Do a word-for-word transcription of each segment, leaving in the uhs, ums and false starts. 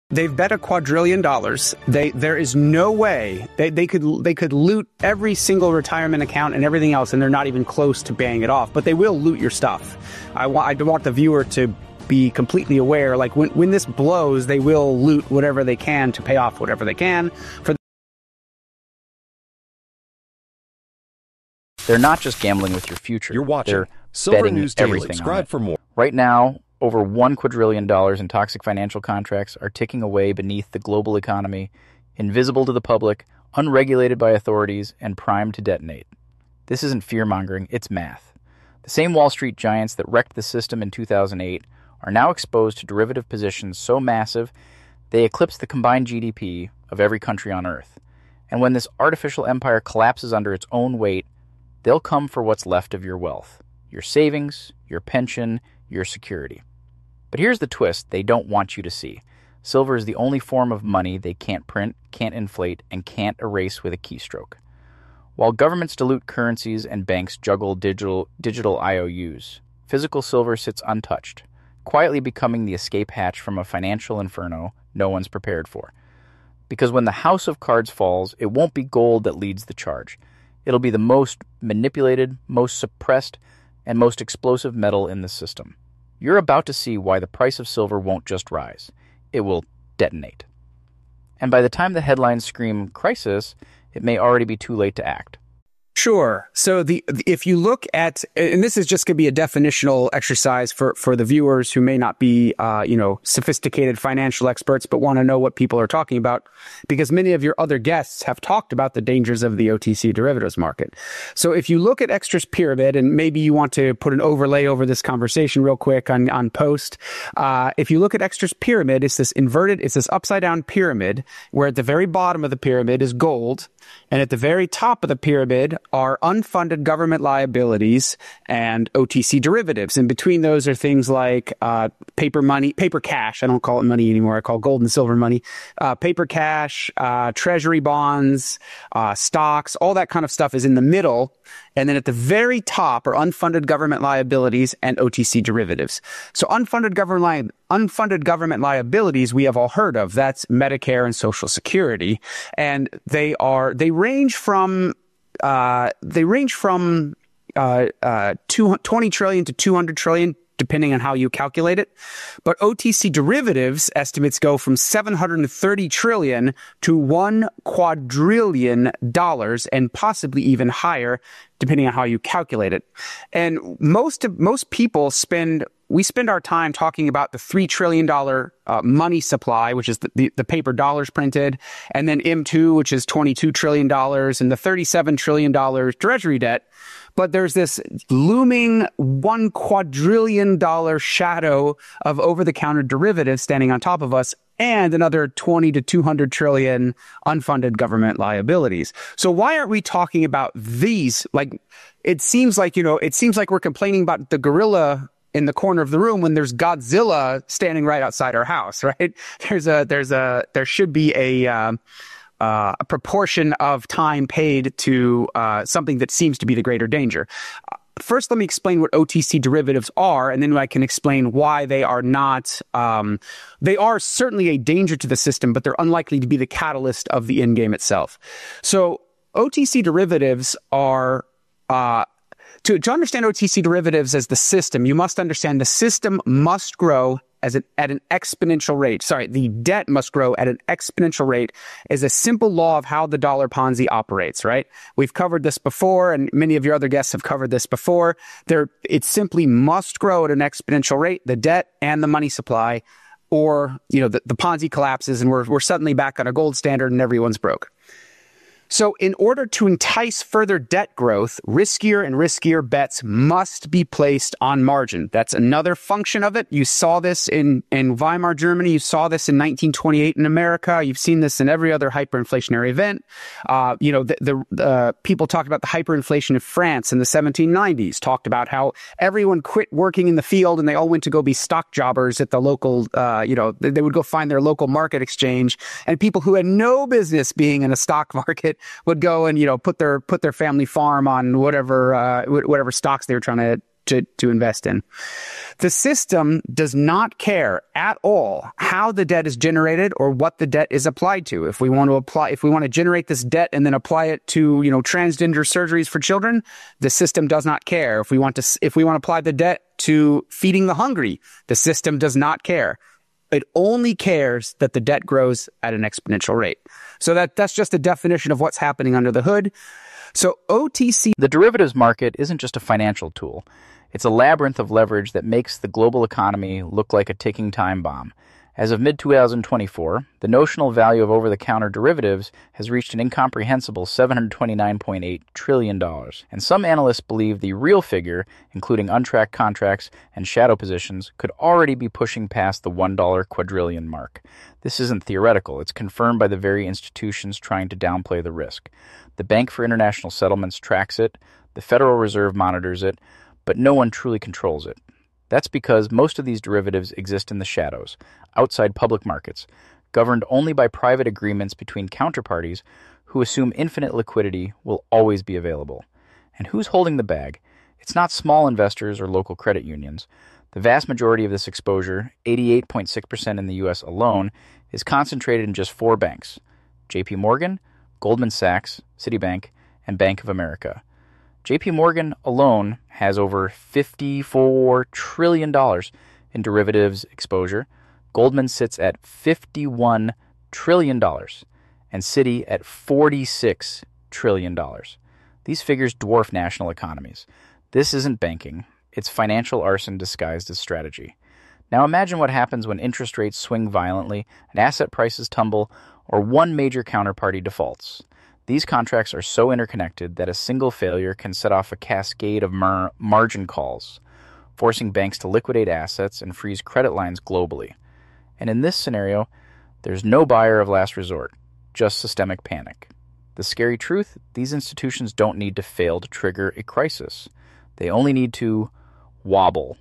They've bet a quadrillion dollars. They there is no way they, they could they could loot every single retirement account and everything else, and they're not even close to paying it off. But they will loot your stuff. I want I want the viewer to be completely aware. Like when when this blows, they will loot whatever they can to pay off whatever they can. For they're not just gambling with your future. You're watching They're Silver betting News Daily. everything Subscribe for more. Right now, over one quadrillion dollars in toxic financial contracts are ticking away beneath the global economy, invisible to the public, unregulated by authorities, and primed to detonate. This isn't fear-mongering, it's math. The same Wall Street giants that wrecked the system in two thousand eight are now exposed to derivative positions so massive they eclipse the combined G D P of every country on Earth. And when this artificial empire collapses under its own weight, they'll come for what's left of your wealth, your savings, your pension, your security. But here's the twist they don't want you to see. Silver is the only form of money they can't print, can't inflate, and can't erase with a keystroke. While governments dilute currencies and banks juggle digital, digital I O Us, physical silver sits untouched, quietly becoming the escape hatch from a financial inferno no one's prepared for. Because when the house of cards falls, it won't be gold that leads the charge. It'll be the most manipulated, most suppressed, and most explosive metal in the system. You're about to see why the price of silver won't just rise. It will detonate. And by the time the headlines scream crisis, it may already be too late to act. Sure. So the if you look at, and this is just going to be a definitional exercise for, for the viewers who may not be, uh, you know, sophisticated financial experts, but want to know what people are talking about, because many of your other guests have talked about the dangers of the O T C derivatives market. So if you look at Extra's pyramid, and maybe you want to put an overlay over this conversation real quick on, on post, uh, if you look at Extra's pyramid, it's this inverted, it's this upside down pyramid where at the very bottom of the pyramid is gold. And at the very top of the pyramid are unfunded government liabilities and O T C derivatives. And between those are things like uh, paper money, paper cash. I don't call it money anymore. I call gold and silver money. Uh, paper cash, uh, treasury bonds, uh, stocks, all that kind of stuff is in the middle. And then at the very top are unfunded government liabilities and O T C derivatives. So unfunded government li- unfunded government liabilities we have all heard of. That's Medicare and Social Security, and they are they range from uh, they range from uh, uh, two, twenty trillion to two hundred trillion. Depending on how you calculate it. But O T C derivatives estimates go from seven hundred thirty trillion to one quadrillion dollars, and possibly even higher, depending on how you calculate it. And most of, most people spend, we spend our time talking about the three trillion dollars uh, money supply, which is the, the, the paper dollars printed, and then M two, which is twenty-two trillion dollars, and the thirty-seven trillion dollars treasury debt. But there's this looming one quadrillion dollar shadow of over-the-counter derivatives standing on top of us, and another twenty to two hundred trillion unfunded government liabilities. So why aren't we talking about these? Like, it seems like, you know, it seems like we're complaining about the gorilla in the corner of the room when there's Godzilla standing right outside our house, right? There's a, there's a, there should be a, um, Uh, a proportion of time paid to uh, something that seems to be the greater danger. Uh, first, let me explain what O T C derivatives are, and then I can explain why they are not. Um, they are certainly a danger to the system, but they're unlikely to be the catalyst of the end game itself. So, O T C derivatives are. Uh, to, to understand O T C derivatives as the system, you must understand the system must grow as an, at an exponential rate. Sorry, the debt must grow at an exponential rate is a simple law of how the dollar Ponzi operates, right? We've covered this before, and many of your other guests have covered this before. There, it simply must grow at an exponential rate, the debt and the money supply, or, you know, the, the Ponzi collapses and we're, we're suddenly back on a gold standard and everyone's broke. So in order to entice further debt growth, riskier and riskier bets must be placed on margin. That's another function of it. You saw this in, in Weimar Germany. You saw this in nineteen twenty-eight in America. You've seen this in every other hyperinflationary event. Uh, you know, the, the, the people talked about the hyperinflation of France in the seventeen nineties, talked about how everyone quit working in the field and they all went to go be stock jobbers at the local, uh, you know, they, they would go find their local market exchange, and people who had no business being in a stock market would go and, you know, put their put their family farm on whatever uh, whatever stocks they were trying to to, to invest in. The system does not care at all how the debt is generated or what the debt is applied to. If we want to apply, if we want to generate this debt and then apply it to, you know, transgender surgeries for children, the system does not care. If we want to, if we want to apply the debt to feeding the hungry, the system does not care. It only cares that the debt grows at an exponential rate. So that, that's just a definition of what's happening under the hood. So O T C... The derivatives market isn't just a financial tool. It's a labyrinth of leverage that makes the global economy look like a ticking time bomb. As of mid twenty twenty-four, the notional value of over-the-counter derivatives has reached an incomprehensible seven hundred twenty-nine point eight trillion dollars. And some analysts believe the real figure, including untracked contracts and shadow positions, could already be pushing past the one dollar quadrillion mark. This isn't theoretical. It's confirmed by the very institutions trying to downplay the risk. The Bank for International Settlements tracks it, the Federal Reserve monitors it, but no one truly controls it. That's because most of these derivatives exist in the shadows, outside public markets, governed only by private agreements between counterparties who assume infinite liquidity will always be available. And who's holding the bag? It's not small investors or local credit unions. The vast majority of this exposure, eighty-eight point six percent in the U S alone, is concentrated in just four banks: J P Morgan, Goldman Sachs, Citibank, and Bank of America. J P Morgan alone has over fifty-four trillion dollars in derivatives exposure. Goldman sits at fifty-one trillion dollars, and Citi at forty-six trillion dollars. These figures dwarf national economies. This isn't banking. It's financial arson disguised as strategy. Now imagine what happens when interest rates swing violently and asset prices tumble, or one major counterparty defaults. These contracts are so interconnected that a single failure can set off a cascade of mar- margin calls, forcing banks to liquidate assets and freeze credit lines globally. And in this scenario, there's no buyer of last resort, just systemic panic. The scary truth, these institutions don't need to fail to trigger a crisis. They only need to wobble.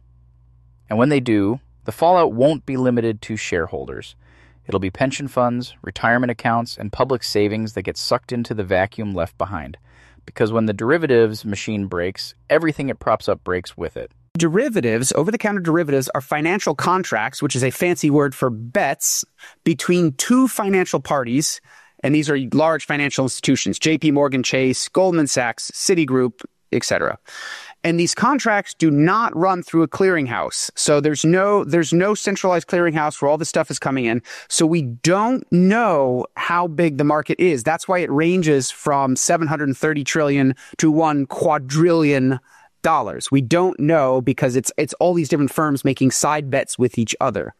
And when they do, the fallout won't be limited to shareholders. It'll be pension funds, retirement accounts, and public savings that get sucked into the vacuum left behind. Because when the derivatives machine breaks, everything it props up breaks with it. Derivatives, over-the-counter derivatives, are financial contracts, which is a fancy word for bets, between two financial parties. And these are large financial institutions: J P Morgan Chase, Goldman Sachs, Citigroup, et cetera. And these contracts do not run through a clearinghouse. So there's no there's no centralized clearinghouse where all this stuff is coming in. So we don't know how big the market is. That's why it ranges from seven hundred thirty trillion to one quadrillion dollars. We don't know because it's it's all these different firms making side bets with each other.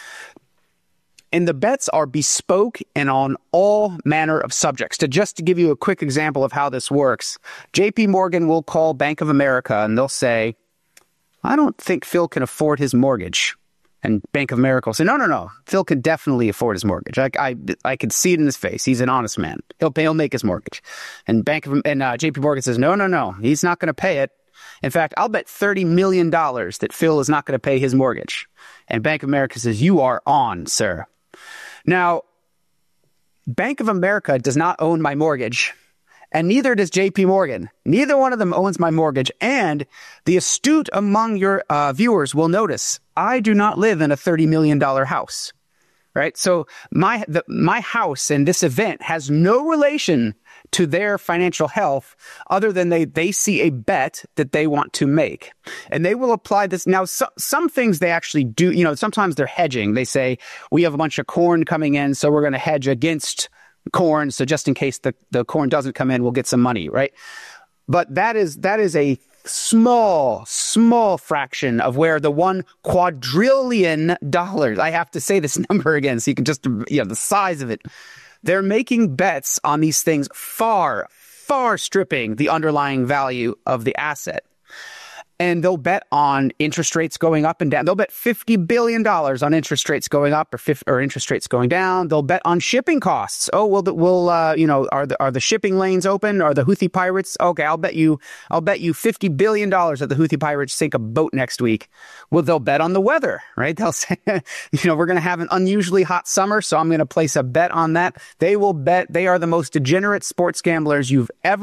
And the bets are bespoke and on all manner of subjects. To just to give you a quick example of how this works, J P Morgan will call Bank of America and they'll say, "I don't think Phil can afford his mortgage." And Bank of America will say, "No, no, no. Phil can definitely afford his mortgage. I, I, I can see it in his face. He's an honest man. He'll pay. He'll make his mortgage." And Bank of and uh, J P Morgan says, "No, no, no. He's not going to pay it. In fact, I'll bet thirty million dollars that Phil is not going to pay his mortgage." And Bank of America says, "You are on, sir." Now, Bank of America does not own my mortgage, and neither does J P Morgan. Neither one of them owns my mortgage, and the astute among your uh, viewers will notice I do not live in a thirty million dollars house, right? So my the, my house and this event has no relation to their financial health other than they, they see a bet that they want to make. And they will apply this. Now, so, some things they actually do, you know, sometimes they're hedging. They say, we have a bunch of corn coming in, so we're going to hedge against corn. So just in case the, the corn doesn't come in, we'll get some money, right? But that is that is a small, small fraction of where the one quadrillion dollars, I have to say this number again so you can just, you know, the size of it. They're making bets on these things far, far stripping the underlying value of the asset. And they'll bet on interest rates going up and down. They'll bet fifty billion dollars on interest rates going up or, fifty, or interest rates going down. They'll bet on shipping costs. Oh, will the, will uh, you know, are the are the shipping lanes open? Are the Houthi pirates? Okay, I'll bet you, I'll bet you fifty billion dollars that the Houthi pirates sink a boat next week. Well, they'll bet on the weather, right? They'll say, you know, we're going to have an unusually hot summer, so I'm going to place a bet on that. They will bet. They are the most degenerate sports gamblers you've ever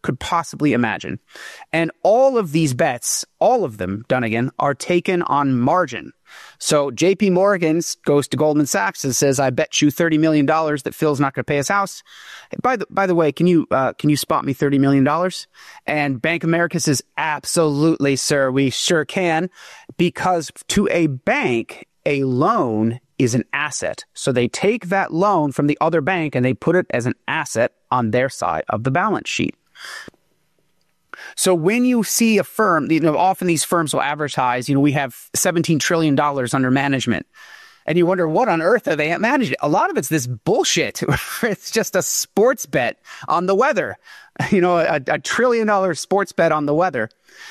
could possibly imagine. And all of these bets, all of them, Dunnigan, are taken on margin. So J P Morgan goes to Goldman Sachs and says, I bet you thirty million dollars that Phil's not going to pay his house. By the, by the way, can you, uh, can you spot me thirty million dollars? And Bank of America says, absolutely, sir, we sure can. Because to a bank, a loan is an asset. So they take that loan from the other bank and they put it as an asset on their side of the balance sheet. So when you see a firm, you know, often these firms will advertise, you know, we have seventeen trillion dollars under management. And you wonder, what on earth are they managing? A lot of it's this bullshit. It's just a sports bet on the weather. You know, a, a trillion dollar sports bet on the weather.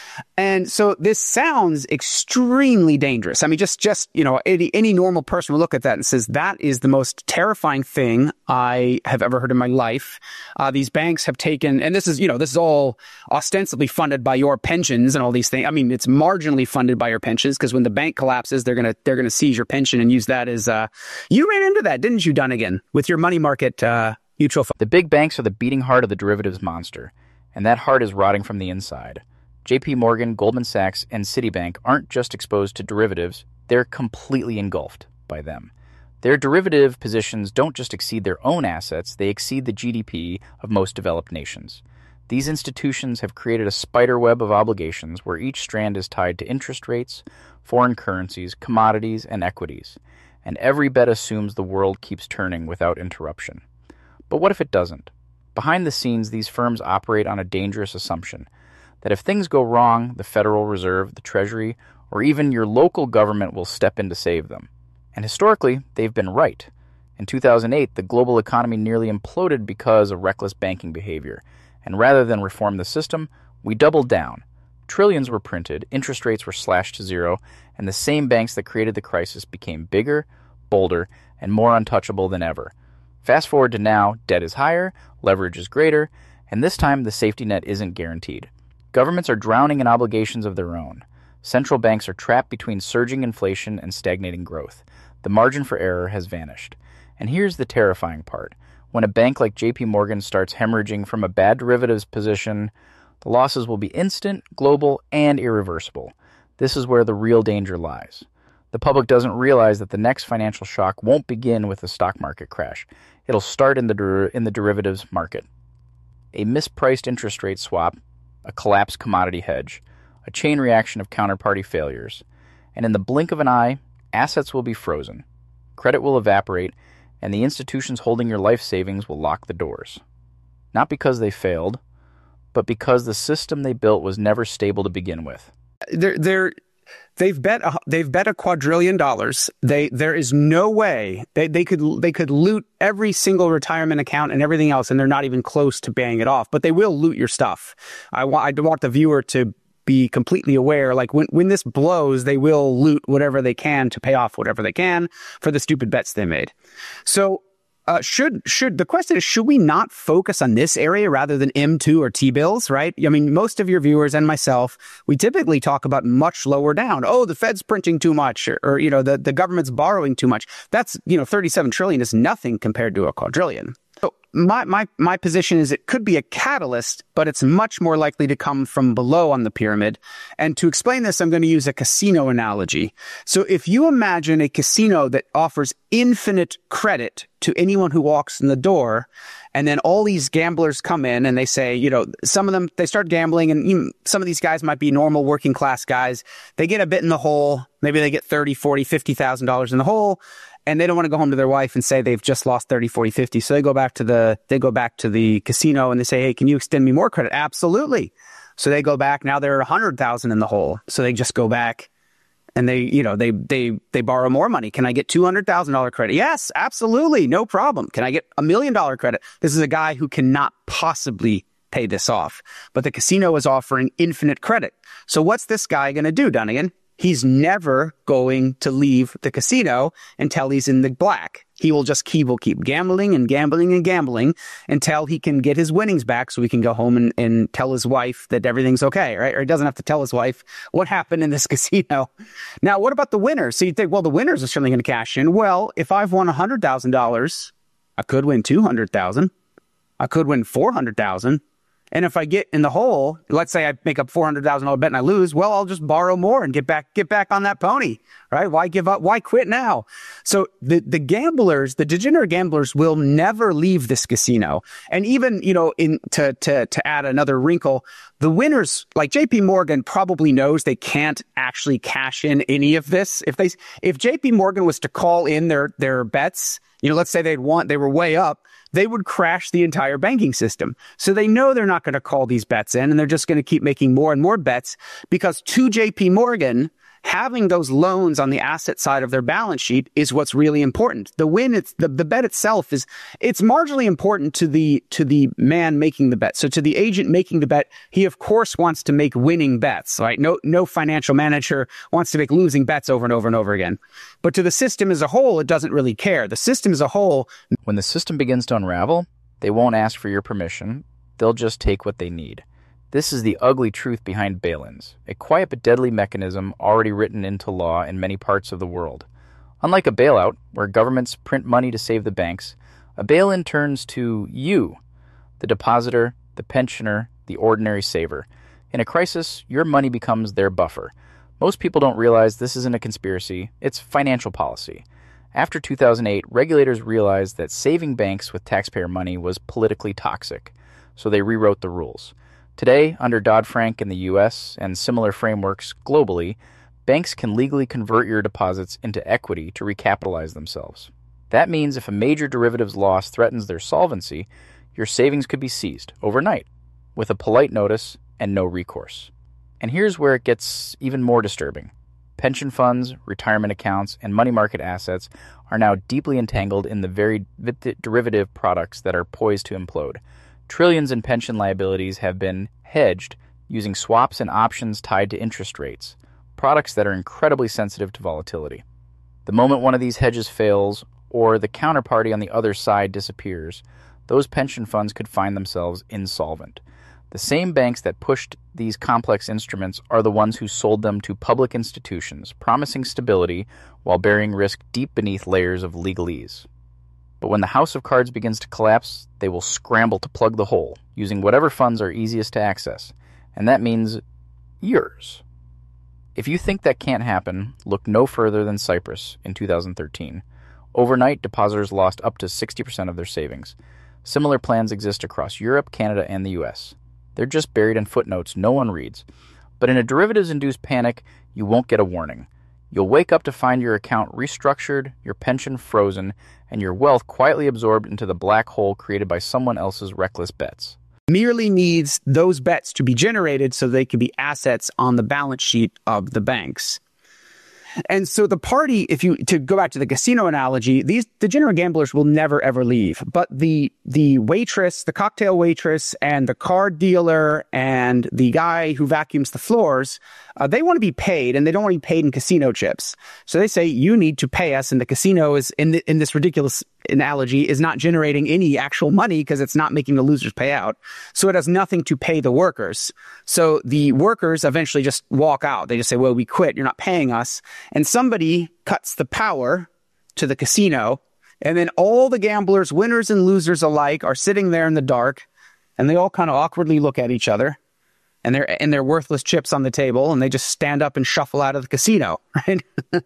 And so this sounds extremely dangerous. I mean, just, just you know, any, any normal person will look at that and says, that is the most terrifying thing I have ever heard in my life. Uh, these banks have taken, and this is, you know, this is all ostensibly funded by your pensions and all these things. I mean, it's marginally funded by your pensions because when the bank collapses, they're going to, they're going to seize your pension and use that as, uh, you ran into that, didn't you, Dunnigan, with your money market, uh, mutual fund? The big banks are the beating heart of the derivatives monster, and that heart is rotting from the inside. J P Morgan, Goldman Sachs, and Citibank aren't just exposed to derivatives, they're completely engulfed by them. Their derivative positions don't just exceed their own assets, they exceed the G D P of most developed nations. These institutions have created a spider web of obligations where each strand is tied to interest rates, foreign currencies, commodities, and equities. And every bet assumes the world keeps turning without interruption. But what if it doesn't? Behind the scenes, these firms operate on a dangerous assumption that if things go wrong, the Federal Reserve, the Treasury, or even your local government will step in to save them. And historically, they've been right. In two thousand eight, the global economy nearly imploded because of reckless banking behavior. And rather than reform the system, we doubled down. Trillions were printed, interest rates were slashed to zero, and the same banks that created the crisis became bigger, bolder, and more untouchable than ever. Fast forward to now, debt is higher, leverage is greater, and this time the safety net isn't guaranteed. Governments are drowning in obligations of their own. Central banks are trapped between surging inflation and stagnating growth. The margin for error has vanished. And here's the terrifying part. When a bank like J P Morgan starts hemorrhaging from a bad derivatives position, the losses will be instant, global, and irreversible. This is where the real danger lies. The public doesn't realize that the next financial shock won't begin with a stock market crash. It'll start in the der- in the derivatives market. A mispriced interest rate swap, a collapsed commodity hedge, a chain reaction of counterparty failures, and in the blink of an eye, assets will be frozen, credit will evaporate, and the institutions holding your life savings will lock the doors. Not because they failed, but because the system they built was never stable to begin with. They're, they're, they've bet a, they've bet a quadrillion dollars. They there is no way they, they could they could loot every single retirement account and everything else, and they're not even close to paying it off. But they will loot your stuff. I want I want the viewer to be completely aware. Like when when this blows, they will loot whatever they can to pay off whatever they can for the stupid bets they made. So. Uh, should should the question is, should we not focus on this area rather than M two or T-bills, right? I mean, most of your viewers and myself, we typically talk about much lower down. Oh, the Fed's printing too much, or, or you know, the, the government's borrowing too much. That's, you know, thirty-seven trillion is nothing compared to a quadrillion. So my, my, my position is it could be a catalyst, but it's much more likely to come from below on the pyramid. And to explain this, I'm going to use a casino analogy. So if you imagine a casino that offers infinite credit to anyone who walks in the door, and then all these gamblers come in and they say, you know, some of them, they start gambling, and you know, some of these guys might be normal working class guys. They get a bit in the hole. Maybe they get thirty, forty, fifty thousand dollars in the hole. And they don't want to go home to their wife and say they've just lost thirty, forty, fifty. So they go back to the, they go back to the casino and they say, hey, can you extend me more credit? Absolutely. So they go back. Now they're a hundred thousand in the hole. So they just go back and they, you know, they, they, they borrow more money. Can I get two hundred thousand dollars credit? Yes, absolutely. No problem. Can I get a million dollar credit? This is a guy who cannot possibly pay this off, but the casino is offering infinite credit. So what's this guy going to do, Dunnigan? He's never going to leave the casino until he's in the black. He will just keep, will keep gambling and gambling and gambling until he can get his winnings back so he can go home and, and tell his wife that everything's okay, right? Or he doesn't have to tell his wife what happened in this casino. Now, what about the winners? So you think, well, the winners are certainly going to cash in. Well, if I've won one hundred thousand dollars, I could win two hundred thousand dollars. I could win four hundred thousand dollars. And if I get in the hole, let's say I make up four hundred thousand dollars bet and I lose, well, I'll just borrow more and get back get back on that pony, right? Why give up? Why quit now? So the, the gamblers, the degenerate gamblers will never leave this casino. And even, you know, in to, to, to add another wrinkle, the winners, like J P Morgan probably knows they can't actually cash in any of this. If they, if J P Morgan was to call in their, their bets, you know, let's say they'd want, they were way up, they would crash the entire banking system. So they know they're not going to call these bets in, and they're just going to keep making more and more bets, because to J P Morgan, having those loans on the asset side of their balance sheet is what's really important. The win, it's the, the bet itself is, it's marginally important to the, to the man making the bet. So to the agent making the bet, he of course wants to make winning bets, right? No, no financial manager wants to make losing bets over and over and over again. But to the system as a whole, it doesn't really care. The system as a whole. When the system begins to unravel, they won't ask for your permission. They'll just take what they need. This is the ugly truth behind bail-ins, a quiet but deadly mechanism already written into law in many parts of the world. Unlike a bailout, where governments print money to save the banks, a bail-in turns to you, the depositor, the pensioner, the ordinary saver. In a crisis, your money becomes their buffer. Most people don't realize this isn't a conspiracy, it's financial policy. After two thousand eight, regulators realized that saving banks with taxpayer money was politically toxic, so they rewrote the rules. Today, under Dodd-Frank in the U S and similar frameworks globally, banks can legally convert your deposits into equity to recapitalize themselves. That means if a major derivatives loss threatens their solvency, your savings could be seized overnight, with a polite notice and no recourse. And here's where it gets even more disturbing. Pension funds, retirement accounts, and money market assets are now deeply entangled in the very derivative products that are poised to implode. Trillions in pension liabilities have been hedged using swaps and options tied to interest rates, products that are incredibly sensitive to volatility. The moment one of these hedges fails, or the counterparty on the other side disappears, those pension funds could find themselves insolvent. The same banks that pushed these complex instruments are the ones who sold them to public institutions, promising stability while bearing risk deep beneath layers of legalese. But when the house of cards begins to collapse, they will scramble to plug the hole, using whatever funds are easiest to access, and that means yours. If you think that can't happen, look no further than Cyprus in two thousand thirteen. Overnight, depositors lost up to sixty percent of their savings. Similar plans exist across Europe, Canada, and the U S. They're just buried in footnotes no one reads. But in a derivatives-induced panic, you won't get a warning. You'll wake up to find your account restructured, your pension frozen, and your wealth quietly absorbed into the black hole created by someone else's reckless bets. Merely needs those bets to be generated so they can be assets on the balance sheet of the banks. And so the party, if you to go back to the casino analogy, these degenerate gamblers will never ever leave. But the the waitress, the cocktail waitress, and the card dealer, and the guy who vacuums the floors, uh, they want to be paid, and they don't want to be paid in casino chips. So they say you need to pay us, and the casino is in the, in this ridiculous analogy is not generating any actual money because it's not making the losers pay out. So it has nothing to pay the workers. So the workers eventually just walk out. They just say, well, we quit. You're not paying us. And somebody cuts the power to the casino. And then all the gamblers, winners and losers alike, are sitting there in the dark. And they all kind of awkwardly look at each other. And they're, and they're worthless chips on the table. And they just stand up and shuffle out of the casino. Right?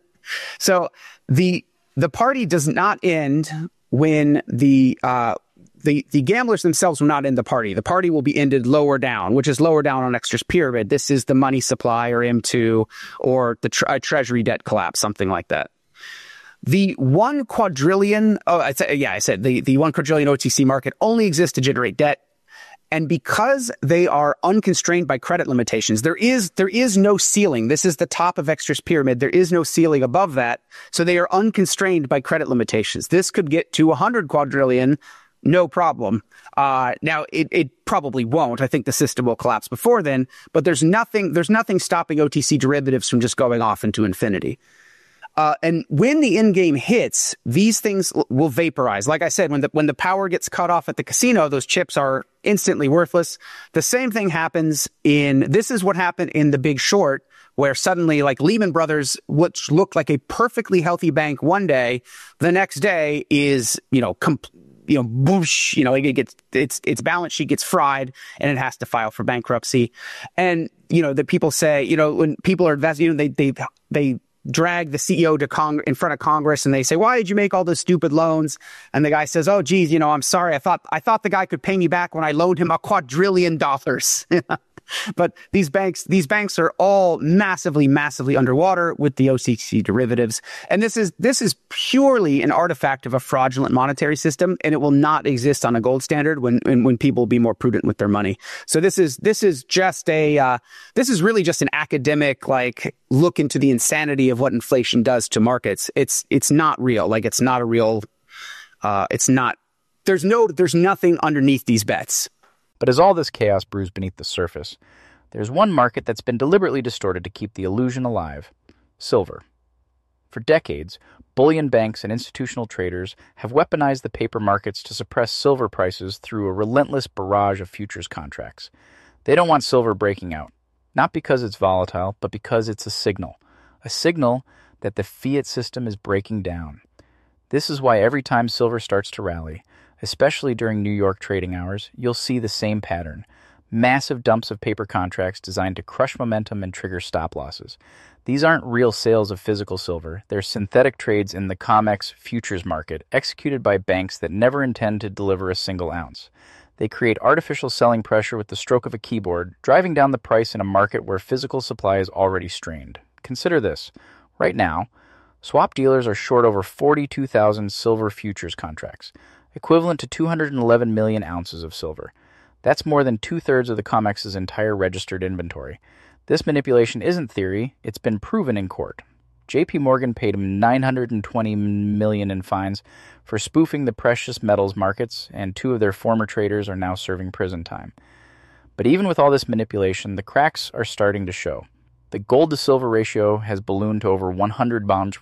So the... The party does not end when the uh, the the gamblers themselves will not end the party. The party will be ended lower down, which is lower down on Extra's pyramid. This is the money supply, or M two, or the tre- uh, treasury debt collapse, something like that. The one quadrillion, oh, I said, yeah, I said the, the one quadrillion O T C market only exists to generate debt. And because they are unconstrained by credit limitations, there is there is no ceiling. This is the top of Extra's pyramid. There is no ceiling above that. So they are unconstrained by credit limitations. This could get to one hundred quadrillion, no problem. Uh, now, it, it probably won't. I think the system will collapse before then. But there's nothing there's nothing stopping O T C derivatives from just going off into infinity. Uh, and when the end game hits, these things l- will vaporize. Like I said, when the when the power gets cut off at the casino, those chips are instantly worthless. The same thing happens in, this is what happened in The Big Short, where suddenly, like Lehman Brothers, which looked like a perfectly healthy bank one day, the next day is, you know, com- you know, whoosh, you know, it gets, its, its balance sheet gets fried and it has to file for bankruptcy. And, you know, the people say, you know, when people are investing, you know, they, they, they, drag the C E O to Cong- in front of Congress and they say, why did you make all those stupid loans? And the guy says, oh, geez, you know, I'm sorry. I thought I thought the guy could pay me back when I loaned him a quadrillion dollars. But these banks, these banks are all massively, massively underwater with the O C C derivatives. And this is this is purely an artifact of a fraudulent monetary system, and it will not exist on a gold standard when when, when people will be more prudent with their money. So this is this is just a uh, this is really just an academic like look into the insanity of what inflation does to markets. It's it's not real. Like it's not a real. Uh, it's not. There's no. There's nothing underneath these bets. But as all this chaos brews beneath the surface, there's one market that's been deliberately distorted to keep the illusion alive: silver. For decades, bullion banks and institutional traders have weaponized the paper markets to suppress silver prices through a relentless barrage of futures contracts. They don't want silver breaking out, not because it's volatile, but because it's a signal. A signal that the fiat system is breaking down. This is why every time silver starts to rally, especially during New York trading hours, you'll see the same pattern. Massive dumps of paper contracts designed to crush momentum and trigger stop losses. These aren't real sales of physical silver. They're synthetic trades in the COMEX futures market, executed by banks that never intend to deliver a single ounce. They create artificial selling pressure with the stroke of a keyboard, driving down the price in a market where physical supply is already strained. Consider this. Right now, swap dealers are short over forty-two thousand silver futures contracts, equivalent to two hundred eleven million ounces of silver. That's more than two-thirds of the COMEX's entire registered inventory. This manipulation isn't theory, it's been proven in court. J P Morgan paid him nine hundred twenty million dollars in fines for spoofing the precious metals markets, and two of their former traders are now serving prison time. But even with all this manipulation, the cracks are starting to show. The gold-to-silver ratio has ballooned to over one hundred bonds.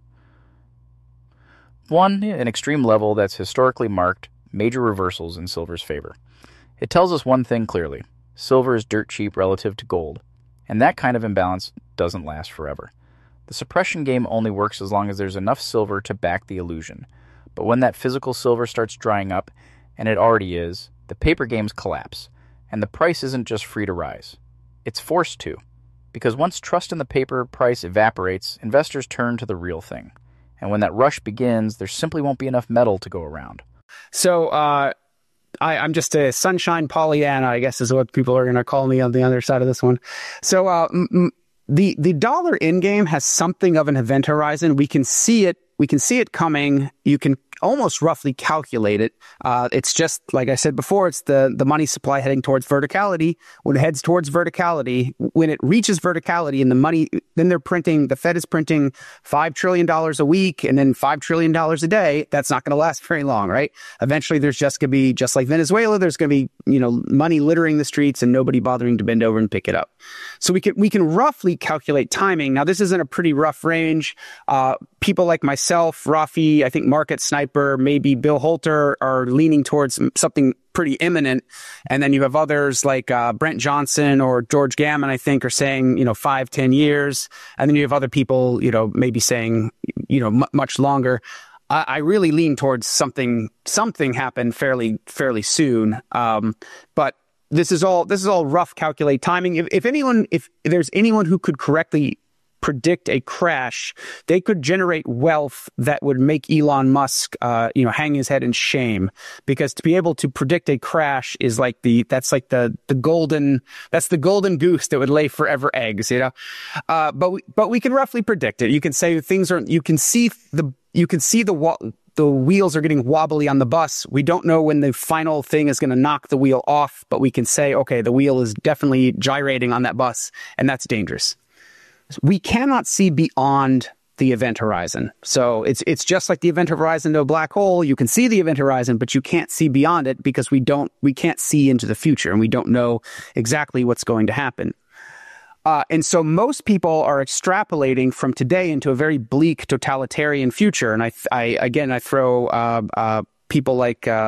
One, an extreme level that's historically marked major reversals in silver's favor. It tells us one thing clearly: silver is dirt cheap relative to gold, and that kind of imbalance doesn't last forever. The suppression game only works as long as there's enough silver to back the illusion. But when that physical silver starts drying up, and it already is, the paper games collapse, and the price isn't just free to rise. It's forced to. Because once trust in the paper price evaporates, investors turn to the real thing. And when that rush begins, there simply won't be enough metal to go around. So uh, I, I'm just a sunshine Pollyanna, I guess is what people are going to call me on the other side of this one. So uh, m- the the dollar in game has something of an event horizon. We can see it. We can see it coming. You can almost roughly calculate it. Uh, it's just, like I said before, it's the, the money supply heading towards verticality. When it heads towards verticality, when it reaches verticality and the money, then they're printing, the Fed is printing five trillion dollars a week and then five trillion dollars a day. That's not going to last very long, right? Eventually, there's just going to be, just like Venezuela, there's going to be, you know, money littering the streets and nobody bothering to bend over and pick it up. So we can, we can roughly calculate timing. Now, this is in a pretty rough range. Uh, people like myself, Rafi, I think Market Sniper, maybe Bill Holter are leaning towards something pretty imminent. And then you have others like uh, Brent Johnson or George Gammon, I think, are saying, you know, five, ten years. And then you have other people, you know, maybe saying, you know, m- much longer. I, I really lean towards something, something happen fairly, fairly soon. Um, but this is all, this is all rough calculate timing. If, if anyone, if there's anyone who could correctly predict a crash, they could generate wealth that would make Elon Musk, uh, you know, hang his head in shame. Because to be able to predict a crash is like the, that's like the, the golden, that's the golden goose that would lay forever eggs, you know? Uh, but we, but we can roughly predict it. You can say things are, you can see the, you can see the, wa- the wheels are getting wobbly on the bus. We don't know when the final thing is going to knock the wheel off, but we can say, okay, the wheel is definitely gyrating on that bus, and that's dangerous. We cannot see beyond the event horizon. So it's it's just like the event horizon to a black hole. You can see the event horizon, but you can't see beyond it because we don't we can't see into the future and we don't know exactly what's going to happen. Uh, and so most people are extrapolating from today into a very bleak totalitarian future. And I, I again, I throw uh, uh, people like um,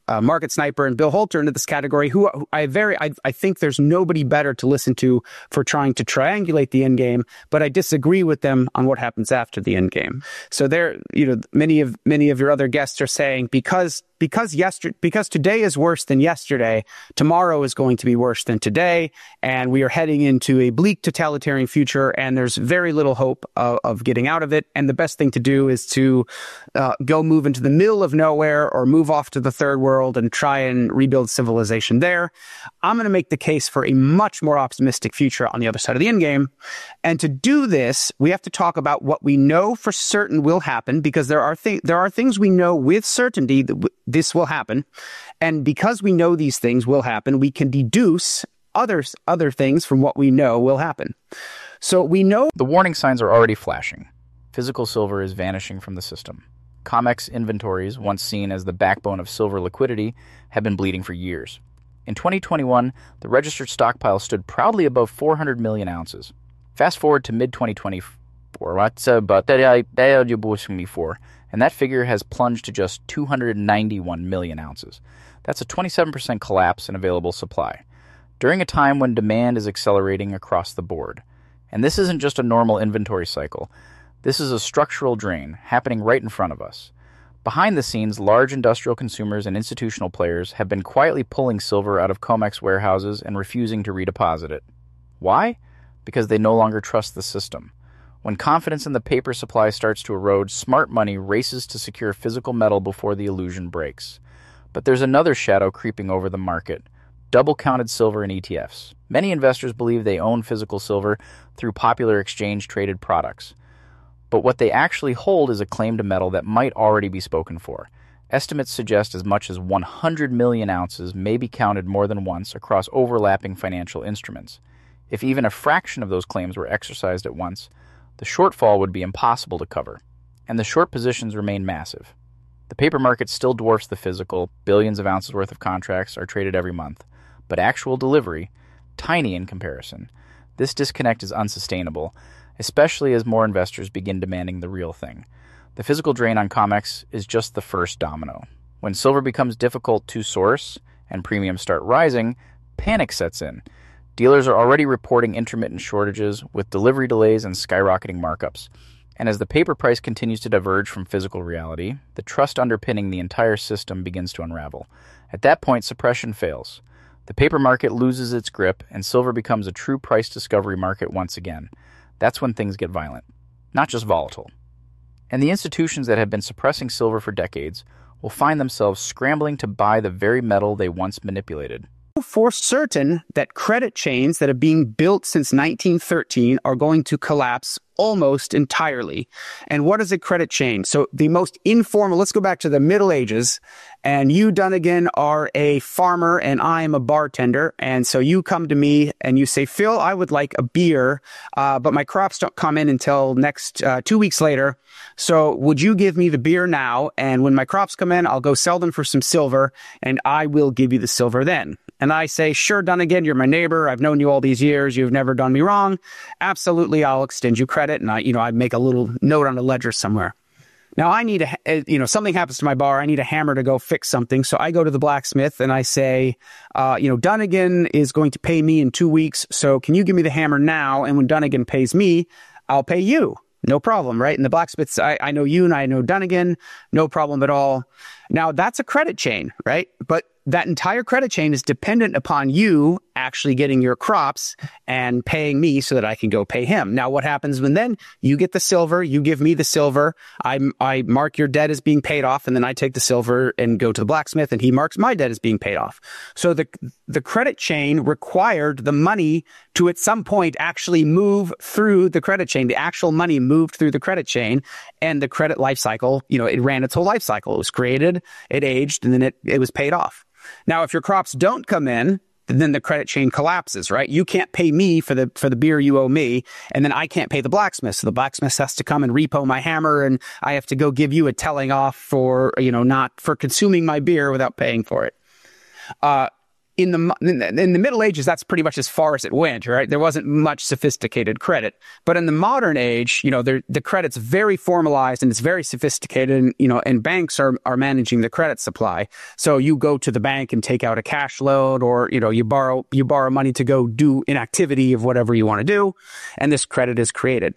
uh, Market Sniper and Bill Holter into this category, who, who I very, I, I think there's nobody better to listen to for trying to triangulate the end game, but I disagree with them on what happens after the end game. So there, you know, many of many of your other guests are saying because because yesterday because today is worse than yesterday, tomorrow is going to be worse than today, and we are heading into a bleak totalitarian future, and there's very little hope of, of getting out of it. And the best thing to do is to uh, go move into the middle of nowhere or move off to the third world and try and rebuild civilization there. I'm going to make the case for a much more optimistic future on the other side of the end game. And to do this, we have to talk about what we know for certain will happen, because there are th- there are things we know with certainty that w- this will happen. And because we know these things will happen, we can deduce other, other things from what we know will happen. So we know the warning signs are already flashing. Physical silver is vanishing from the system. COMEX inventories, once seen as the backbone of silver liquidity, have been bleeding for years. In twenty twenty-one, the registered stockpile stood proudly above four hundred million ounces. Fast forward to mid twenty twenty-four, what's about that I you me for, and that figure has plunged to just two hundred ninety-one million ounces. That's a twenty-seven percent collapse in available supply, during a time when demand is accelerating across the board. And this isn't just a normal inventory cycle. This is a structural drain happening right in front of us. Behind the scenes, large industrial consumers and institutional players have been quietly pulling silver out of COMEX warehouses and refusing to redeposit it. Why? Because they no longer trust the system. When confidence in the paper supply starts to erode, smart money races to secure physical metal before the illusion breaks. But there's another shadow creeping over the market: double-counted silver in E T Fs. Many investors believe they own physical silver through popular exchange-traded products. But what they actually hold is a claim to metal that might already be spoken for. Estimates suggest as much as one hundred million ounces may be counted more than once across overlapping financial instruments. If even a fraction of those claims were exercised at once, the shortfall would be impossible to cover, and the short positions remain massive. The paper market still dwarfs the physical. Billions of ounces worth of contracts are traded every month, but actual delivery, tiny in comparison. This disconnect is unsustainable, especially as more investors begin demanding the real thing. The physical drain on COMEX is just the first domino. When silver becomes difficult to source and premiums start rising, panic sets in. Dealers are already reporting intermittent shortages with delivery delays and skyrocketing markups. And as the paper price continues to diverge from physical reality, the trust underpinning the entire system begins to unravel. At that point, suppression fails. The paper market loses its grip, and silver becomes a true price discovery market once again. That's when things get violent, not just volatile. And the institutions that have been suppressing silver for decades will find themselves scrambling to buy the very metal they once manipulated. For certain that credit chains that are being built since nineteen thirteen are going to collapse almost entirely. And what is a credit chain? So the most informal, let's go back to the Middle Ages, and you, Dunnigan, are a farmer and I am a bartender. And so you come to me and you say, Phil, I would like a beer, uh, but my crops don't come in until next uh, two weeks later. So would you give me the beer now? And when my crops come in, I'll go sell them for some silver and I will give you the silver then. And I say, sure, Dunnigan, you're my neighbor. I've known you all these years. You've never done me wrong. Absolutely, I'll extend you credit. And I, you know, I make a little note on a ledger somewhere. Now I need a, you know, something happens to my bar. I need a hammer to go fix something. So I go to the blacksmith and I say, uh, you know, Dunnigan is going to pay me in two weeks. So can you give me the hammer now? And when Dunnigan pays me, I'll pay you. No problem, right? And the blacksmiths, I, I know you and I know Dunnigan. No problem at all. Now that's a credit chain, right? But that entire credit chain is dependent upon you actually getting your crops and paying me so that I can go pay him. Now, what happens when then you get the silver, you give me the silver, I, I mark your debt as being paid off, and then I take the silver and go to the blacksmith and he marks my debt as being paid off. So the, the credit chain required the money to at some point actually move through the credit chain. The actual money moved through the credit chain, and the credit life cycle, you know, it ran its whole life cycle. It was created, it aged, and then it, it was paid off. Now, if your crops don't come in, then the credit chain collapses, right? You can't pay me for the for the beer you owe me, and then I can't pay the blacksmith. So the blacksmith has to come and repo my hammer, and I have to go give you a telling off for, you know, not for consuming my beer without paying for it. Uh, in the in the Middle Ages, that's pretty much as far as it went, right? There wasn't much sophisticated credit. But in the modern age, you know, the credit's very formalized and it's very sophisticated, and, you know, and banks are, are managing the credit supply. So you go to the bank and take out a cash loan, or, you know, you borrow, you borrow money to go do an activity of whatever you want to do, and this credit is created.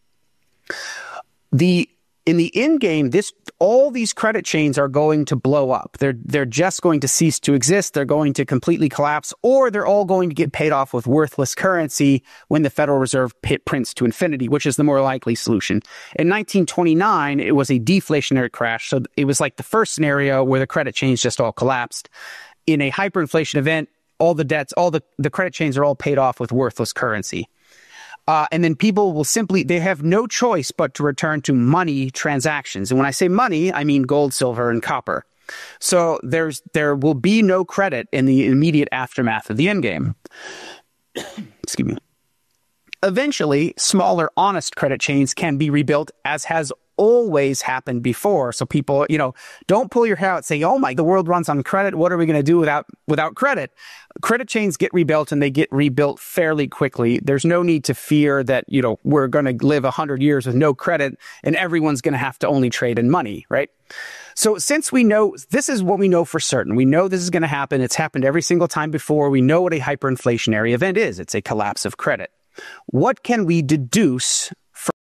The In the end game, this all these credit chains are going to blow up. They're they're just going to cease to exist. They're going to completely collapse, or they're all going to get paid off with worthless currency when the Federal Reserve prints to infinity, which is the more likely solution. In nineteen twenty-nine, it was a deflationary crash, so it was like the first scenario where the credit chains just all collapsed. In a hyperinflation event, all the debts, all the, the credit chains are all paid off with worthless currency. Uh, and then people will simply, they have no choice but to return to money transactions. And when I say money, I mean gold, silver, and copper. So there's there will be no credit in the immediate aftermath of the endgame. Excuse me. Eventually, smaller, honest credit chains can be rebuilt, as has always happened before. So people, you know, don't pull your hair out and say, oh my, the world runs on credit. What are we going to do without without credit? Credit chains get rebuilt, and they get rebuilt fairly quickly. There's no need to fear that, you know, we're going to live one hundred years with no credit and everyone's going to have to only trade in money, right? So since we know, this is what we know for certain. We know this is going to happen. It's happened every single time before. We know what a hyperinflationary event is. It's a collapse of credit. What can we deduce from?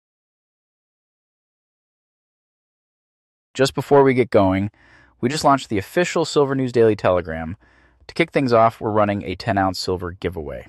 Just before we get going, we just launched the official Silver News Daily Telegram. To kick things off, we're running a ten ounce silver giveaway.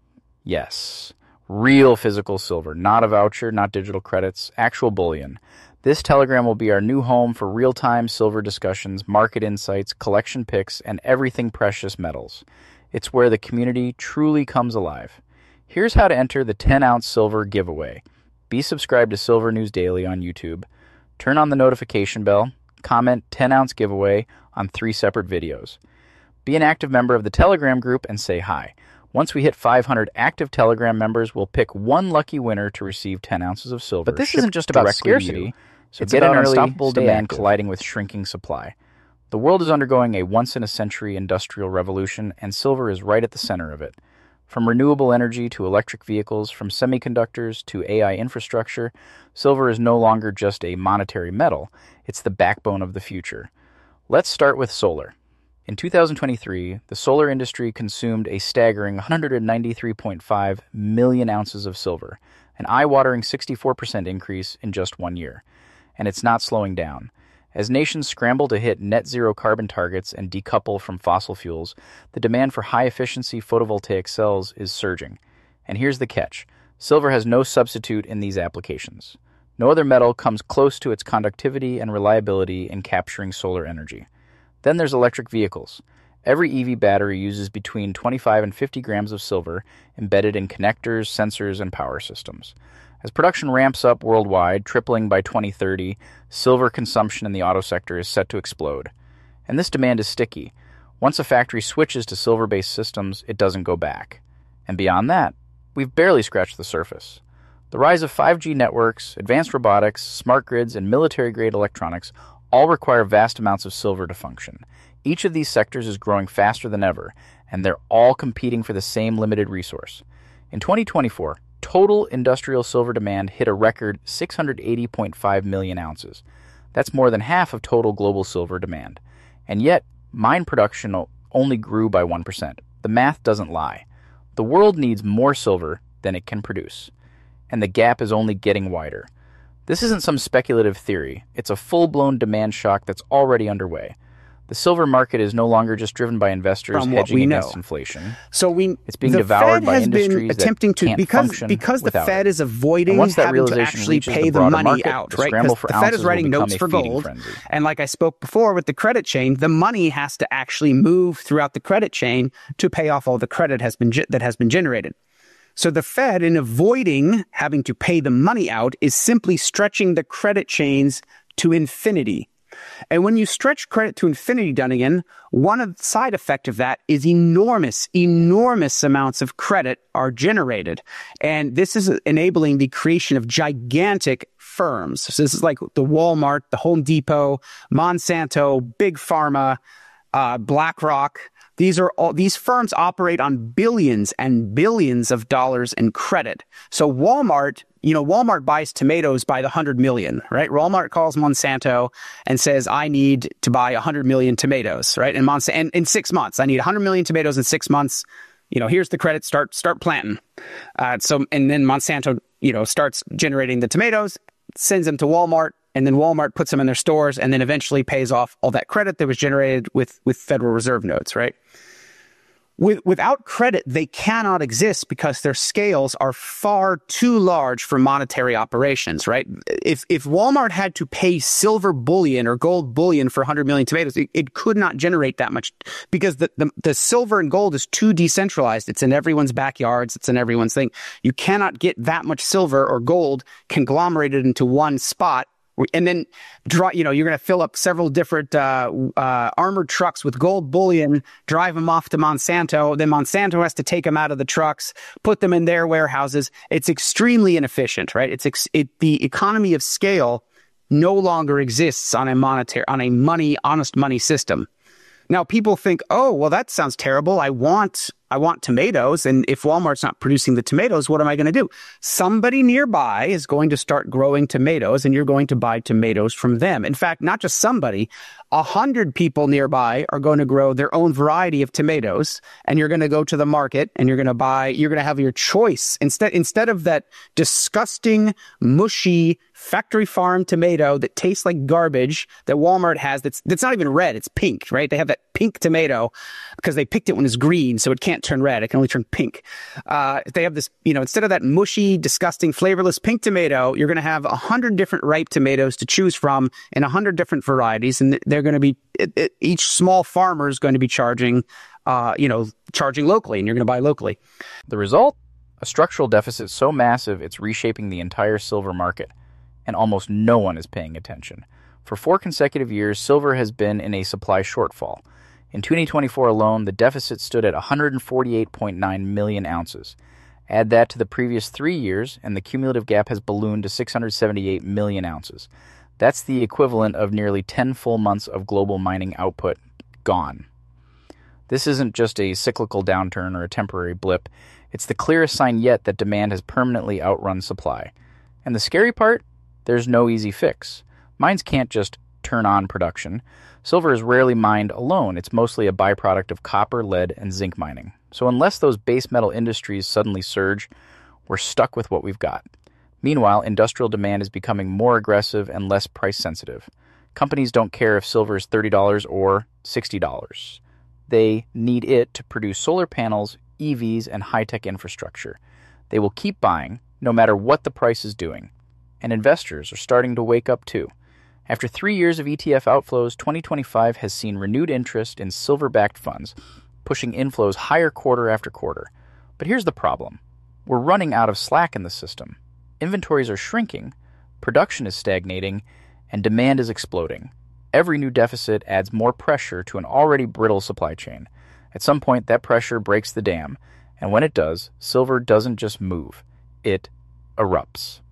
Yes, real physical silver, not a voucher, not digital credits, actual bullion. This Telegram will be our new home for real-time silver discussions, market insights, collection picks, and everything precious metals. It's where the community truly comes alive. Here's how to enter the ten ounce silver giveaway. Be subscribed to Silver News Daily on YouTube. Turn on the notification bell. Comment ten ounce giveaway on three separate videos. Be an active member of the Telegram group and say hi. Once we hit five hundred active Telegram members, we'll pick one lucky winner to receive ten ounces of silver. But this isn't just about scarcity. So it's get about in early, unstoppable demand active. Colliding with shrinking supply. The world is undergoing a once-in-a-century industrial revolution, and silver is right at the center of it. From renewable energy to electric vehicles, from semiconductors to A I infrastructure, silver is no longer just a monetary metal. It's the backbone of the future. Let's start with solar. In two thousand twenty-three, the solar industry consumed a staggering one hundred ninety-three point five million ounces of silver, an eye-watering sixty-four percent increase in just one year. And it's not slowing down. As nations scramble to hit net zero carbon targets and decouple from fossil fuels, the demand for high-efficiency photovoltaic cells is surging. And here's the catch. Silver has no substitute in these applications. No other metal comes close to its conductivity and reliability in capturing solar energy. Then there's electric vehicles. Every E V battery uses between twenty-five and fifty grams of silver embedded in connectors, sensors, and power systems. As production ramps up worldwide, tripling by twenty thirty, silver consumption in the auto sector is set to explode. And this demand is sticky. Once a factory switches to silver-based systems, it doesn't go back. And beyond that, we've barely scratched the surface. The rise of five G networks, advanced robotics, smart grids, and military-grade electronics all require vast amounts of silver to function. Each of these sectors is growing faster than ever, and they're all competing for the same limited resource. In twenty twenty-four, total industrial silver demand hit a record six hundred eighty point five million ounces. That's more than half of total global silver demand. And yet, mine production only grew by one percent. The math doesn't lie. The world needs more silver than it can produce. And the gap is only getting wider. This isn't some speculative theory. It's a full-blown demand shock that's already underway. The silver market is no longer just driven by investors From hedging against know. inflation. So we, it's being the devoured Fed by has industries been attempting that to can't because function because the Fed it. is avoiding once that having to realization actually reaches pay the, the broader money market, out, the right? scramble Because for the Fed is ounces will writing become notes a for feeding gold, frenzy. and like I spoke before with the credit chain, the money has to actually move throughout the credit chain to pay off all the credit has been ge- that has been generated. So the Fed, in avoiding having to pay the money out, is simply stretching the credit chains to infinity. And when you stretch credit to infinity, Dunnigan, one of the side effect of that is enormous, enormous amounts of credit are generated. And this is enabling the creation of gigantic firms. So this is like the Walmart, the Home Depot, Monsanto, Big Pharma, uh, BlackRock. These are all, these firms operate on billions and billions of dollars in credit. So Walmart, you know, Walmart buys tomatoes by the hundred million, right? Walmart calls Monsanto and says, I need to buy a hundred million tomatoes, right? And Monsanto, and in six months, I need a hundred million tomatoes in six months. You know, here's the credit, start, start planting. Uh, so, and then Monsanto, you know, starts generating the tomatoes, sends them to Walmart, and then Walmart puts them in their stores and then eventually pays off all that credit that was generated with, with Federal Reserve notes, right? With, without credit, they cannot exist because their scales are far too large for monetary operations, right? If if Walmart had to pay silver bullion or gold bullion for one hundred million tomatoes, it, it could not generate that much because the, the, the silver and gold is too decentralized. It's in everyone's backyards. It's in everyone's thing. You cannot get that much silver or gold conglomerated into one spot. And then, draw, you know, you're going to fill up several different uh, uh, armored trucks with gold bullion, drive them off to Monsanto. Then Monsanto has to take them out of the trucks, put them in their warehouses. It's extremely inefficient, right? It's ex- it, the economy of scale no longer exists on a monetary, on a money, honest money system. Now, people think, oh, well, that sounds terrible. I want, I want tomatoes. And if Walmart's not producing the tomatoes, what am I going to do? Somebody nearby is going to start growing tomatoes and you're going to buy tomatoes from them. In fact, not just somebody, a hundred people nearby are going to grow their own variety of tomatoes. And you're going to go to the market and you're going to buy, you're going to have your choice. Instead, instead of that disgusting, mushy, factory farm tomato that tastes like garbage that Walmart has, that's that's not even red, it's pink, right? They have that pink tomato because they picked it when it's green, so it can't turn red, it can only turn pink. Uh, they have this, you know, instead of that mushy, disgusting, flavorless pink tomato, you're going to have a hundred different ripe tomatoes to choose from in a hundred different varieties, and they're going to be, it, it, each small farmer is going to be charging, uh, you know, charging locally, and you're going to buy locally. The result? A structural deficit so massive it's reshaping the entire silver market. And almost no one is paying attention. For four consecutive years, silver has been in a supply shortfall. In twenty twenty-four alone, the deficit stood at one hundred forty-eight point nine million ounces. Add that to the previous three years, and the cumulative gap has ballooned to six hundred seventy-eight million ounces. That's the equivalent of nearly ten full months of global mining output gone. This isn't just a cyclical downturn or a temporary blip. It's the clearest sign yet that demand has permanently outrun supply. And the scary part? There's no easy fix. Mines can't just turn on production. Silver is rarely mined alone. It's mostly a byproduct of copper, lead, and zinc mining. So unless those base metal industries suddenly surge, we're stuck with what we've got. Meanwhile, industrial demand is becoming more aggressive and less price sensitive. Companies don't care if silver is thirty dollars or sixty dollars. They need it to produce solar panels, E Vs, and high-tech infrastructure. They will keep buying, no matter what the price is doing. And investors are starting to wake up too. After three years of E T F outflows, twenty twenty-five has seen renewed interest in silver-backed funds, pushing inflows higher quarter after quarter. But here's the problem. We're running out of slack in the system. Inventories are shrinking, production is stagnating, and demand is exploding. Every new deficit adds more pressure to an already brittle supply chain. At some point, that pressure breaks the dam, and when it does, silver doesn't just move. It erupts.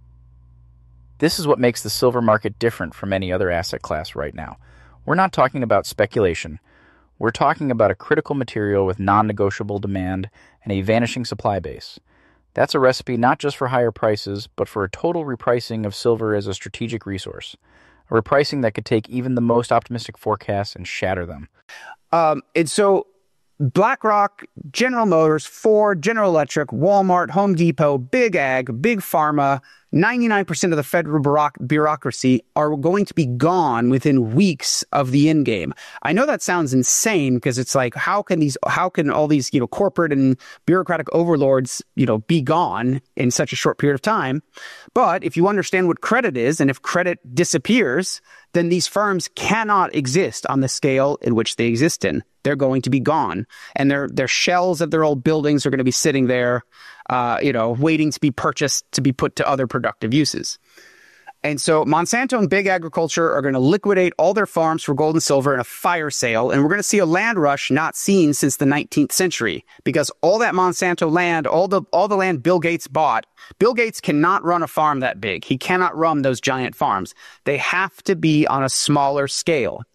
This is what makes the silver market different from any other asset class right now. We're not talking about speculation. We're talking about a critical material with non-negotiable demand and a vanishing supply base. That's a recipe not just for higher prices, but for a total repricing of silver as a strategic resource. A repricing that could take even the most optimistic forecasts and shatter them. Um, and so BlackRock, General Motors, Ford, General Electric, Walmart, Home Depot, Big Ag, Big Pharma, ninety-nine percent of the federal bureaucracy are going to be gone within weeks of the end game. I know that sounds insane because it's like, how can these, how can all these, you know, corporate and bureaucratic overlords, you know, be gone in such a short period of time? But if you understand what credit is, and if credit disappears, then these firms cannot exist on the scale in which they exist in. They're going to be gone, and their their shells of their old buildings are going to be sitting there, uh, you know, waiting to be purchased to be put to other productive uses. And so Monsanto and Big Agriculture are going to liquidate all their farms for gold and silver in a fire sale, and we're going to see a land rush not seen since the nineteenth century, because all that Monsanto land, all the all the land Bill Gates bought, Bill Gates cannot run a farm that big. He cannot run those giant farms. They have to be on a smaller scale.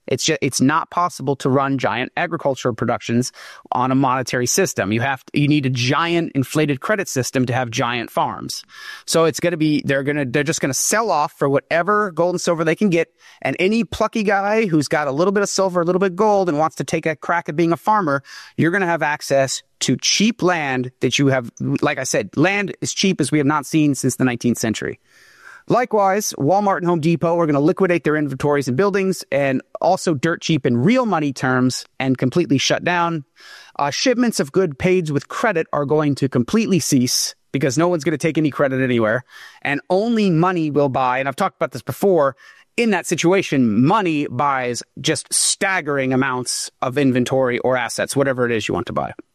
It's just, it's not possible to run giant agricultural productions on a monetary system. You have to, you need a giant inflated credit system to have giant farms. So it's going to be, they're going to, they're just going to sell off for whatever gold and silver they can get. And any plucky guy who's got a little bit of silver, a little bit of gold and wants to take a crack at being a farmer, you're going to have access to cheap land that you have. Like I said, land as cheap as we have not seen since the nineteenth century. Likewise, Walmart and Home Depot are going to liquidate their inventories and buildings and also dirt cheap in real money terms and completely shut down. Uh, shipments of goods paid with credit are going to completely cease because no one's going to take any credit anywhere. And only money will buy, and I've talked about this before, in that situation, money buys just staggering amounts of inventory or assets, whatever it is you want to buy.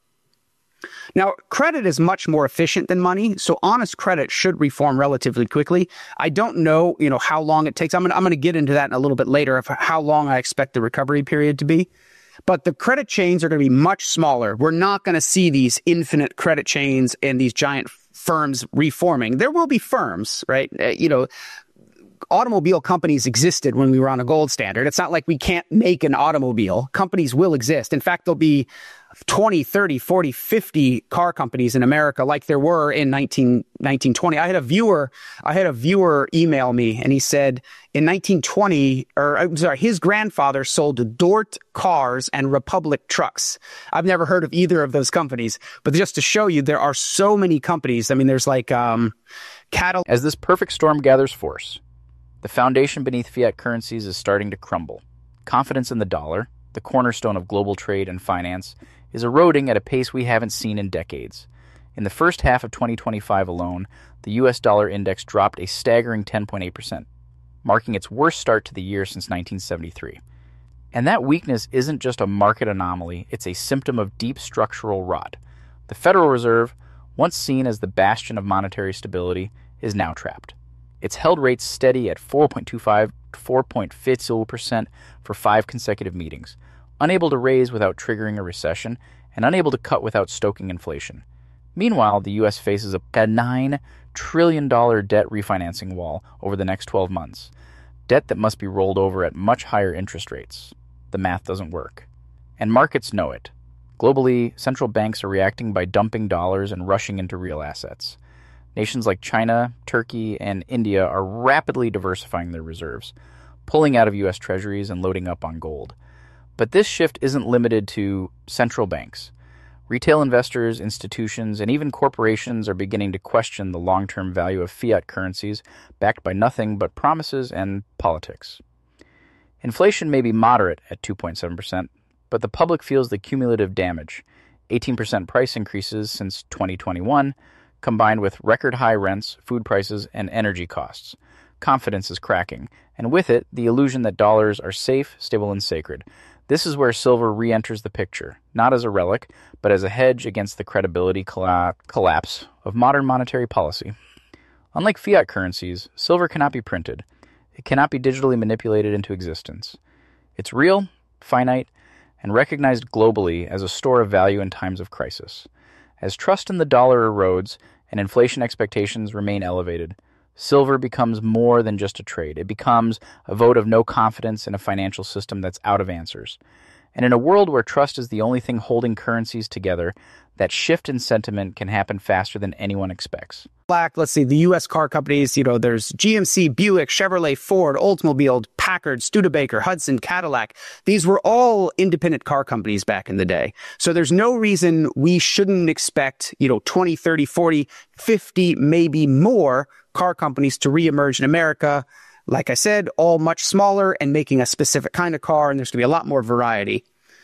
Now, credit is much more efficient than money, so honest credit should reform relatively quickly. I don't know, you know, how long it takes. I'm going I'm going to get into that in a little bit later of how long I expect the recovery period to be. But the credit chains are going to be much smaller. We're not going to see these infinite credit chains and these giant firms reforming. There will be firms, right? Uh, you know, automobile companies existed when we were on a gold standard. It's not like we can't make an automobile. Companies will exist. In fact, there'll be twenty, thirty, forty, fifty car companies in America like there were in nineteen, nineteen twenty. I had a viewer, I had a viewer email me and he said in nineteen twenty, or I'm sorry, his grandfather sold Dort cars and Republic trucks. I've never heard of either of those companies, but just to show you, there are so many companies. I mean, there's like um, cattle. As this perfect storm gathers force, the foundation beneath fiat currencies is starting to crumble. Confidence in the dollar, the cornerstone of global trade and finance, is eroding at a pace we haven't seen in decades. In the first half of twenty twenty-five alone, the U S dollar index dropped a staggering ten point eight percent, marking its worst start to the year since nineteen seventy-three. And that weakness isn't just a market anomaly, it's a symptom of deep structural rot. The Federal Reserve, once seen as the bastion of monetary stability, is now trapped. It's held rates steady at four point two five to four point five zero percent for five consecutive meetings, unable to raise without triggering a recession, and unable to cut without stoking inflation. Meanwhile, the U S faces a nine trillion dollars debt refinancing wall over the next twelve months, debt that must be rolled over at much higher interest rates. The math doesn't work. And markets know it. Globally, central banks are reacting by dumping dollars and rushing into real assets. Nations like China, Turkey, and India are rapidly diversifying their reserves, pulling out of U S treasuries and loading up on gold. But this shift isn't limited to central banks. Retail investors, institutions, and even corporations are beginning to question the long-term value of fiat currencies backed by nothing but promises and politics. Inflation may be moderate at two point seven percent, but the public feels the cumulative damage. eighteen percent price increases since twenty twenty-one, combined with record high rents, food prices, and energy costs. Confidence is cracking, and with it, the illusion that dollars are safe, stable, and sacred. This is where silver re-enters the picture, not as a relic, but as a hedge against the credibility colla- collapse of modern monetary policy. Unlike fiat currencies, silver cannot be printed. It cannot be digitally manipulated into existence. It's real, finite, and recognized globally as a store of value in times of crisis. As trust in the dollar erodes and inflation expectations remain elevated, silver becomes more than just a trade. It becomes a vote of no confidence in a financial system that's out of answers. And in a world where trust is the only thing holding currencies together, that shift in sentiment can happen faster than anyone expects. Black, let's see, the U S car companies, you know, there's G M C, Buick, Chevrolet, Ford, Oldsmobile, Packard, Studebaker, Hudson, Cadillac. These were all independent car companies back in the day. So there's no reason we shouldn't expect, you know, twenty, thirty, forty, fifty, maybe more car companies to reemerge in America. Like I said, all much smaller and making a specific kind of car, and there's going to be a lot more variety.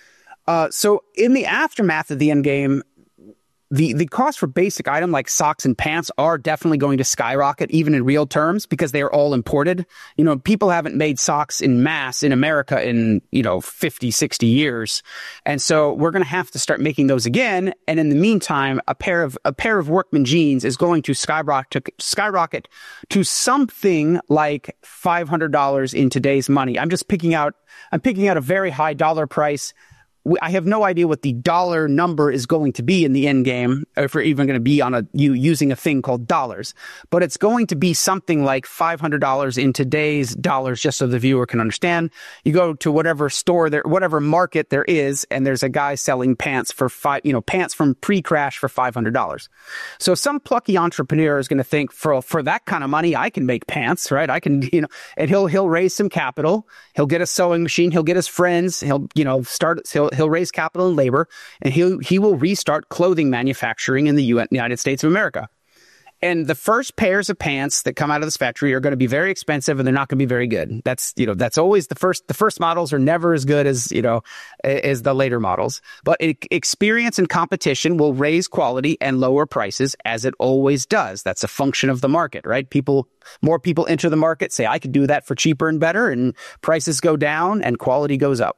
Uh, so in the aftermath of the endgame, the, the cost for basic item like socks and pants are definitely going to skyrocket, even in real terms, because they are all imported. You know, people haven't made socks in mass in America in, you know, fifty, sixty years. And so we're going to have to start making those again. And in the meantime, a pair of a pair of workman jeans is going to skyrocket to, skyrocket to something like five hundred dollars in today's money. I'm just picking out, I'm picking out a very high dollar price. we, I have no idea what the dollar number is going to be in the end game, or if we're even going to be on a you using a thing called dollars. But it's going to be something like five hundred dollars in today's dollars, just so the viewer can understand. You go to whatever store there, whatever market there is, and there's a guy selling pants for five, you know, pants from pre-crash for five hundred dollars. So some plucky entrepreneur is going to think, for for that kind of money, I can make pants, right? I can, you know, and he'll he'll raise some capital. He'll get a sewing machine. He'll get his friends. He'll, you know, start. He'll he'll raise capital and labor, and he he will restart clothing manufacturing in the United States of America. And the first pairs of pants that come out of this factory are going to be very expensive, and they're not going to be very good. That's, you know, that's always the first, the first models are never as good as, you know, as the later models. But it, experience and competition will raise quality and lower prices, as it always does. That's a function of the market, right? People, more people enter the market, say, I could do that for cheaper and better, and prices go down and quality goes up.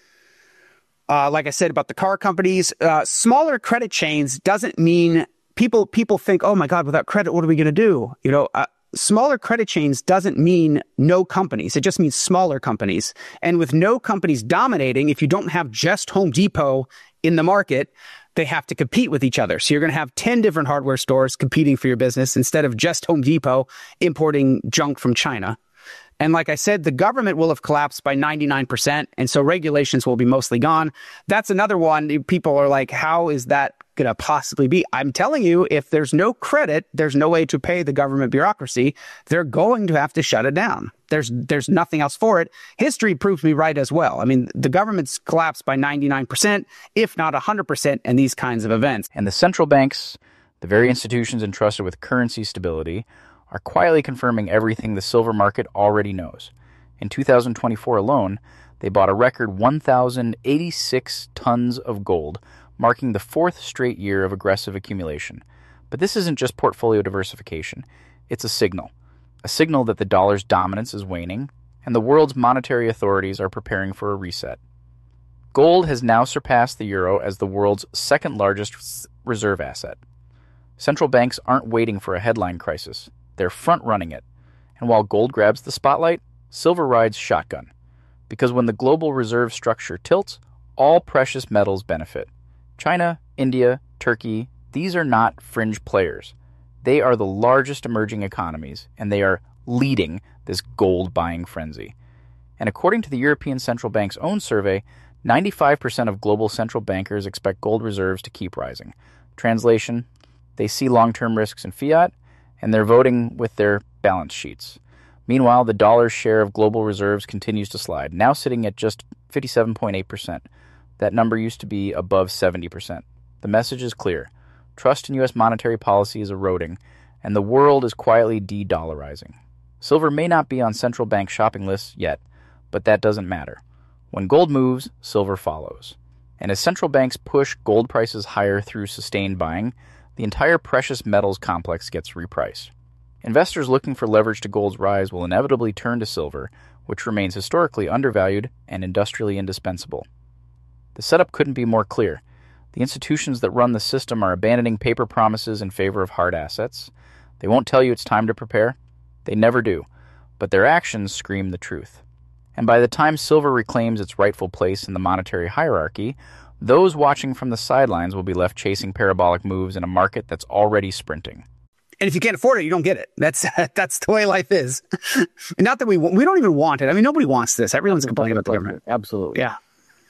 Uh, like I said about the car companies, uh, smaller credit chains doesn't mean People people think, oh my God, without credit, what are we going to do? You know, uh, smaller credit chains doesn't mean no companies. It just means smaller companies. And with no companies dominating, if you don't have just Home Depot in the market, they have to compete with each other. So you're going to have ten different hardware stores competing for your business instead of just Home Depot importing junk from China. And like I said, the government will have collapsed by ninety-nine percent. And so regulations will be mostly gone. That's another one. People are like, how is that going to possibly be? I'm telling you, if there's no credit, there's no way to pay the government bureaucracy. They're going to have to shut it down. There's there's nothing else for it. History proves me right as well. I mean, the government's collapsed by ninety-nine percent, if not one hundred percent in these kinds of events. And the central banks, the very institutions entrusted with currency stability, are quietly confirming everything the silver market already knows. In two thousand twenty-four alone, they bought a record one thousand eighty-six tons of gold, marking the fourth straight year of aggressive accumulation. But this isn't just portfolio diversification. It's a signal. A signal that the dollar's dominance is waning, and the world's monetary authorities are preparing for a reset. Gold has now surpassed the euro as the world's second largest reserve asset. Central banks aren't waiting for a headline crisis. They're front-running it. And while gold grabs the spotlight, silver rides shotgun. Because when the global reserve structure tilts, all precious metals benefit. China, India, Turkey, these are not fringe players. They are the largest emerging economies, and they are leading this gold-buying frenzy. And according to the European Central Bank's own survey, ninety-five percent of global central bankers expect gold reserves to keep rising. Translation, they see long-term risks in fiat, and they're voting with their balance sheets. Meanwhile, the dollar's share of global reserves continues to slide, now sitting at just fifty-seven point eight percent. That number used to be above seventy percent. The message is clear. Trust in U S monetary policy is eroding, and the world is quietly de-dollarizing. Silver may not be on central bank shopping lists yet, but that doesn't matter. When gold moves, silver follows. And as central banks push gold prices higher through sustained buying, the entire precious metals complex gets repriced. Investors looking for leverage to gold's rise will inevitably turn to silver, which remains historically undervalued and industrially indispensable. The setup couldn't be more clear. The institutions that run the system are abandoning paper promises in favor of hard assets. They won't tell you it's time to prepare. They never do. But their actions scream the truth. And by the time silver reclaims its rightful place in the monetary hierarchy, those watching from the sidelines will be left chasing parabolic moves in a market that's already sprinting. And if you can't afford it, you don't get it. That's that's the way life is. Not that we we don't even want it. I mean, nobody wants this. Everyone's complaining about the government. Absolutely. Yeah.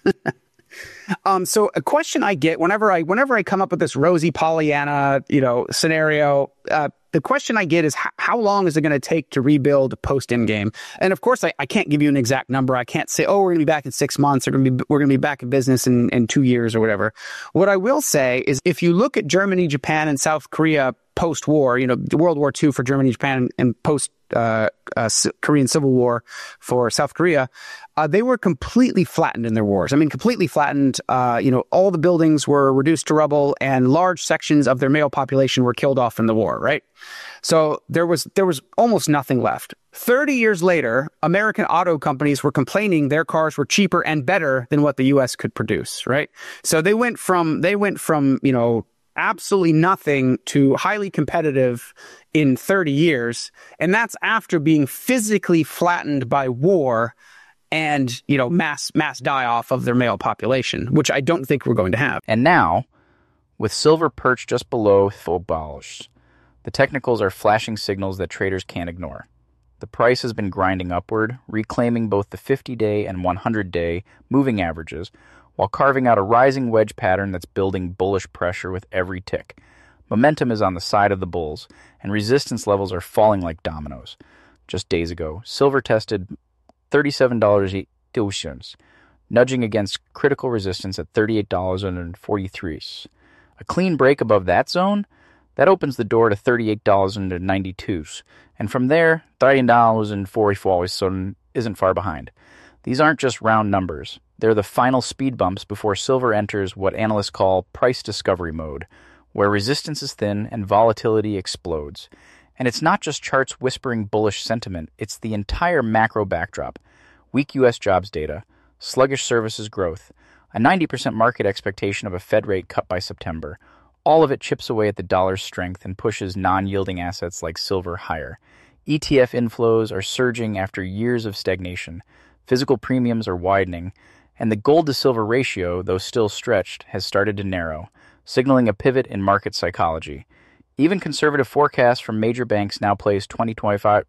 um. So a question I get whenever I whenever I come up with this rosy Pollyanna, you know, scenario, uh, the question I get is how, how long is it going to take to rebuild post Endgame? And of course, I, I can't give you an exact number. I can't say, oh, we're going to be back in six months. Or gonna be, we're going to be back in business in, in two years or whatever. What I will say is if you look at Germany, Japan, and South Korea post-war, you know, World War Two for Germany, Japan, and post uh, uh, Korean Civil War for South Korea, uh, they were completely flattened in their wars. I mean, completely flattened. Uh, you know, all the buildings were reduced to rubble, and large sections of their male population were killed off in the war. Right. So there was there was almost nothing left. thirty years later, American auto companies were complaining their cars were cheaper and better than what the U S could produce. Right. So they went from they went from, you know, absolutely nothing to highly competitive in thirty years. And that's after being physically flattened by war and, you know, mass mass die off of their male population, which I don't think we're going to have. And now, with silver perched just below four dollars, the technicals are flashing signals that traders can't ignore. The price has been grinding upward, reclaiming both the fifty-day and one hundred-day moving averages, while carving out a rising wedge pattern that's building bullish pressure with every tick. Momentum is on the side of the bulls, and resistance levels are falling like dominoes. Just days ago, silver tested thirty-seven dollars and eighty cents, nudging against critical resistance at thirty-eight dollars and forty-three cents. A clean break above that zone, that opens the door to thirty-eight dollars and ninety-two cents, and from there, thirty dollars and forty-four cents isn't far behind. These aren't just round numbers. They're the final speed bumps before silver enters what analysts call price discovery mode, where resistance is thin and volatility explodes. And it's not just charts whispering bullish sentiment, it's the entire macro backdrop. Weak U S jobs data, sluggish services growth, a ninety percent market expectation of a Fed rate cut by September. All of it chips away at the dollar's strength and pushes non-yielding assets like silver higher. E T F inflows are surging after years of stagnation. Physical premiums are widening, and the gold-to-silver ratio, though still stretched, has started to narrow, signaling a pivot in market psychology. Even conservative forecasts from major banks now place twenty twenty-five,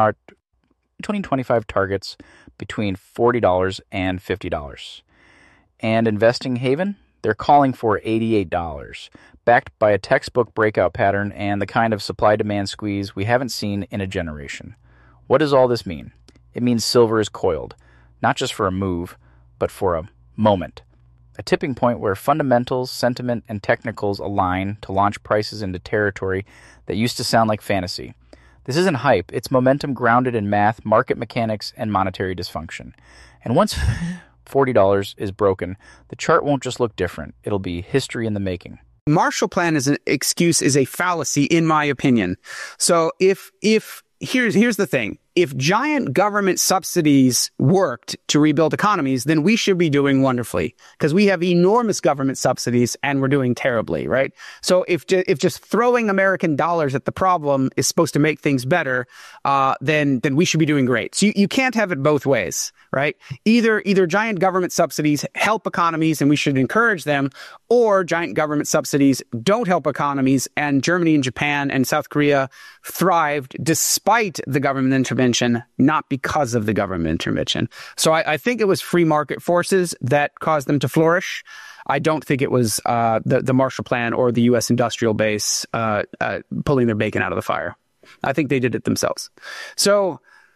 twenty twenty-five targets between forty dollars and fifty dollars. And Investing Haven, they're calling for eighty-eight dollars, backed by a textbook breakout pattern and the kind of supply-demand squeeze we haven't seen in a generation. What does all this mean? It means silver is coiled, not just for a move, but for a moment. A tipping point where fundamentals, sentiment, and technicals align to launch prices into territory that used to sound like fantasy. This isn't hype, it's momentum grounded in math, market mechanics, and monetary dysfunction. And once forty dollars is broken, the chart won't just look different, it'll be history in the making. Marshall Plan as an excuse is a fallacy, in my opinion. So if, if, here's, here's the thing. If giant government subsidies worked to rebuild economies, then we should be doing wonderfully because we have enormous government subsidies and we're doing terribly, right? So if if just throwing American dollars at the problem is supposed to make things better, uh, then then we should be doing great. So you, you can't have it both ways, right? Either either giant government subsidies help economies and we should encourage them, or giant government subsidies don't help economies and Germany and Japan and South Korea thrived despite the government intervention. Not because of the government intervention. So I, I think it was free market forces that caused them to flourish. I don't think it was uh, the, the Marshall Plan or the U S industrial base uh, uh, pulling their bacon out of the fire. I think they did it themselves. So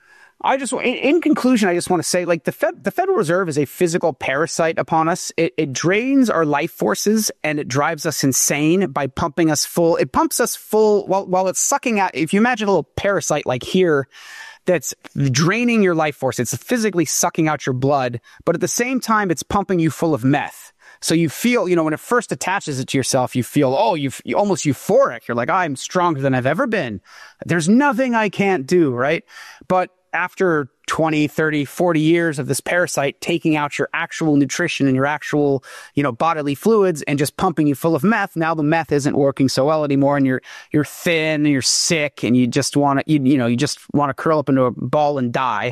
I just, in, in conclusion, I just want to say, like the Fed, the Federal Reserve is a physical parasite upon us. It, it drains our life forces and it drives us insane by pumping us full. It pumps us full while while it's sucking out. If you imagine a little parasite like here, that's draining your life force. It's physically sucking out your blood, but at the same time, it's pumping you full of meth. So you feel, you know, when it first attaches it to yourself, you feel, oh, you you're almost euphoric. You're like, I'm stronger than I've ever been. There's nothing I can't do, right? But after twenty, thirty, forty years of this parasite taking out your actual nutrition and your actual, you know, bodily fluids and just pumping you full of meth, now the meth isn't working so well anymore and you're you're thin and you're sick and you just want to, you, you know, you just want to curl up into a ball and die.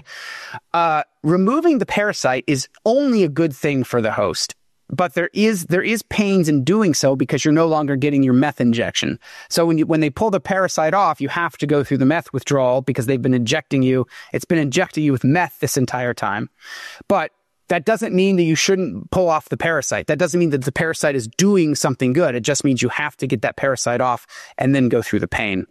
Uh, removing the parasite is only a good thing for the host. But there is there is pains in doing so because you're no longer getting your meth injection. So when you when they pull the parasite off, you have to go through the meth withdrawal because they've been injecting you. It's been injecting you with meth this entire time. But that doesn't mean that you shouldn't pull off the parasite. That doesn't mean that the parasite is doing something good. It just means you have to get that parasite off and then go through the pain.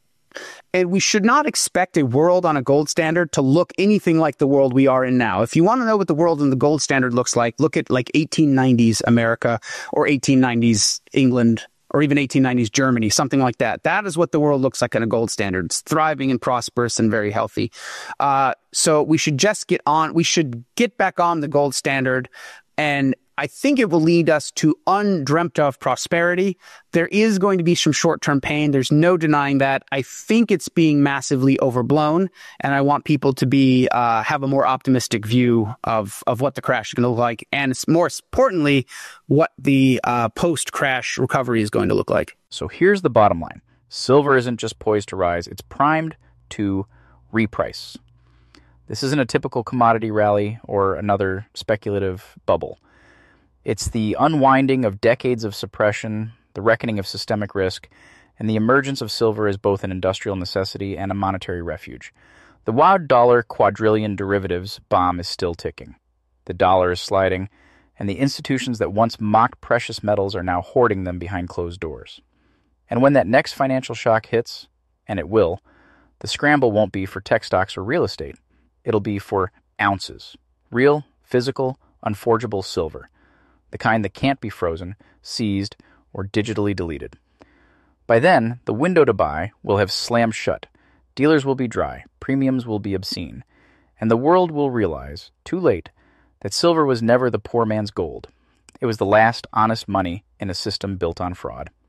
And we should not expect a world on a gold standard to look anything like the world we are in now. If you want to know what the world in the gold standard looks like, look at like eighteen nineties America or eighteen nineties England or even eighteen nineties Germany, something like that. That is what the world looks like in a gold standard. It's thriving and prosperous and very healthy. Uh, so we should just get on, we should get back on the gold standard, and I think it will lead us to undreamt of prosperity. There is going to be some short-term pain. There's no denying that. I think it's being massively overblown, and I want people to be uh, have a more optimistic view of, of what the crash is going to look like, and more importantly, what the uh, post-crash recovery is going to look like. So here's the bottom line. Silver isn't just poised to rise, it's primed to reprice. This isn't a typical commodity rally or another speculative bubble. It's the unwinding of decades of suppression, the reckoning of systemic risk, and the emergence of silver as both an industrial necessity and a monetary refuge. The wild dollar quadrillion derivatives bomb is still ticking. The dollar is sliding, and the institutions that once mocked precious metals are now hoarding them behind closed doors. And when that next financial shock hits, and it will, the scramble won't be for tech stocks or real estate. It'll be for ounces. Real, physical, unforgeable silver. The kind that can't be frozen, seized, or digitally deleted. By then, the window to buy will have slammed shut. Dealers will be dry, premiums will be obscene, and the world will realize, too late, that silver was never the poor man's gold. It was the last honest money in a system built on fraud.